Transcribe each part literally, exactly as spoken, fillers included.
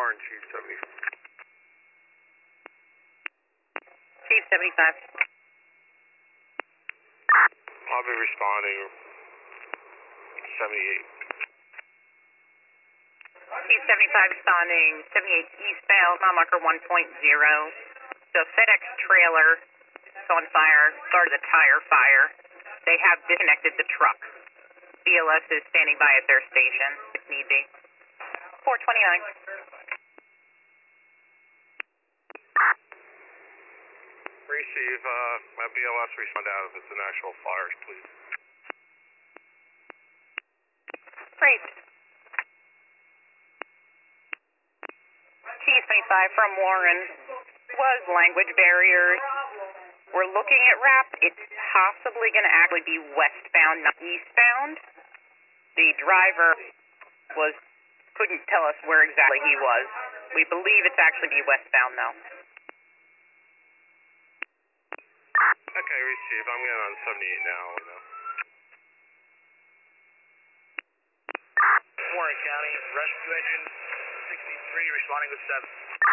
Warren, Chief seventy-five. Chief seventy-five. I'll be responding seventy-eight. Chief seventy-five responding seventy-eight eastbound, mile marker one point zero. The FedEx trailer is on fire, started a tire fire. They have disconnected the truck. B L S is standing by at their station if need be. four twenty-nine. Receive, uh, my B L S respond out if it's an actual fire, please. Great. Chief seventy-five from Warren. Was language barriers. We're looking at R A P. It's possibly going to actually be westbound, not eastbound. The driver was couldn't tell us where exactly he was. We believe it's actually be westbound, though. Okay, receive. I'm getting on seventy-eight now. You know. Warren County, rescue engine sixty-three, responding with seven.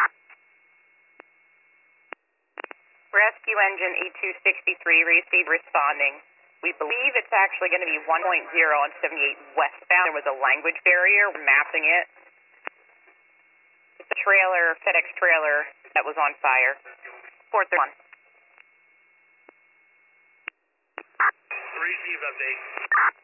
Rescue engine E two sixty-three, receive responding. We believe it's actually going to be one point zero on seventy-eight westbound. There was a language barrier. We're mapping it. It's a trailer, FedEx trailer that was on fire. four thirty-one. Receive update.